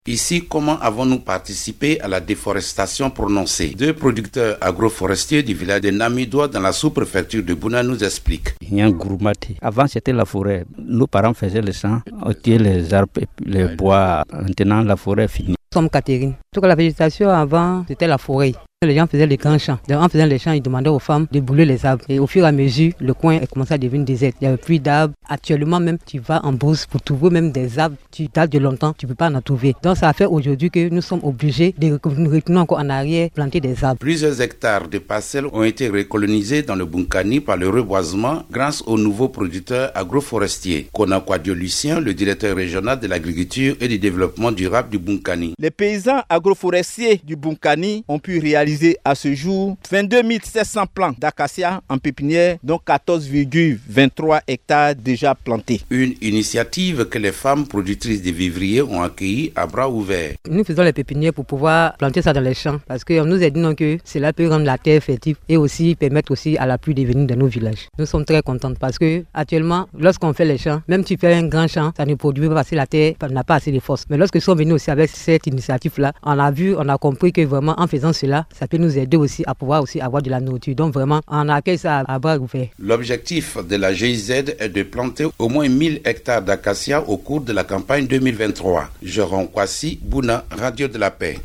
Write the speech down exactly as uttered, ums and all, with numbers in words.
Ici, comment avons-nous participé à la déforestation prononcée? Deux producteurs agroforestiers du village de Namidoua dans la sous-préfecture de Bouna nous expliquent. Avant, c'était la forêt. Nos parents faisaient les champs, on tuait les arbres et les bois. Maintenant, la forêt est finie. Nous sommes Catherine. Toute la végétation avant, c'était la forêt. Les gens faisaient les grands champs. En faisant les champs, ils demandaient aux femmes de brûler les arbres. Et au fur et à mesure, le coin a commencé à devenir désert. Il n'y avait plus d'arbres. Actuellement même, tu vas en brousse pour trouver même des arbres. Tu dates de longtemps, tu ne peux pas en trouver. Donc ça a fait aujourd'hui que nous sommes obligés de retourner encore en arrière, planter des arbres. Plusieurs hectares de parcelles ont été recolonisés dans le Bunkani par le reboisement grâce aux nouveaux producteurs agroforestiers. Konakwadio Lucien, le directeur régional de l'agriculture et du développement durable du Bunkani. Les paysans agroforestiers du Bunkani ont pu réaliser à ce jour vingt-deux mille sept cents plants d'acacia en pépinière, dont quatorze virgule vingt-trois hectares déjà plantés. Une initiative que les femmes productrices de vivriers ont accueillie à bras ouverts. Nous faisons les pépinières pour pouvoir planter ça dans les champs parce qu'on nous a dit non, que cela peut rendre la terre fertile et aussi permettre aussi à la pluie de venir dans nos villages. Nous sommes très contents parce que actuellement, lorsqu'on fait les champs, même si tu fais un grand champ, ça ne produit pas parce que la terre n'a pas assez de force. Mais lorsque nous sommes venus aussi avec cette initiative-là, on a vu, on a compris que vraiment en faisant cela, ça peut nous aider aussi à pouvoir aussi avoir de la nourriture. Donc vraiment, on accueille ça à bras ouverts. L'objectif de la G I Z est de planter au moins mille hectares d'acacia au cours de la campagne deux mille vingt-trois. Jérôme Kwasi, Bouna, Radio de la Paix.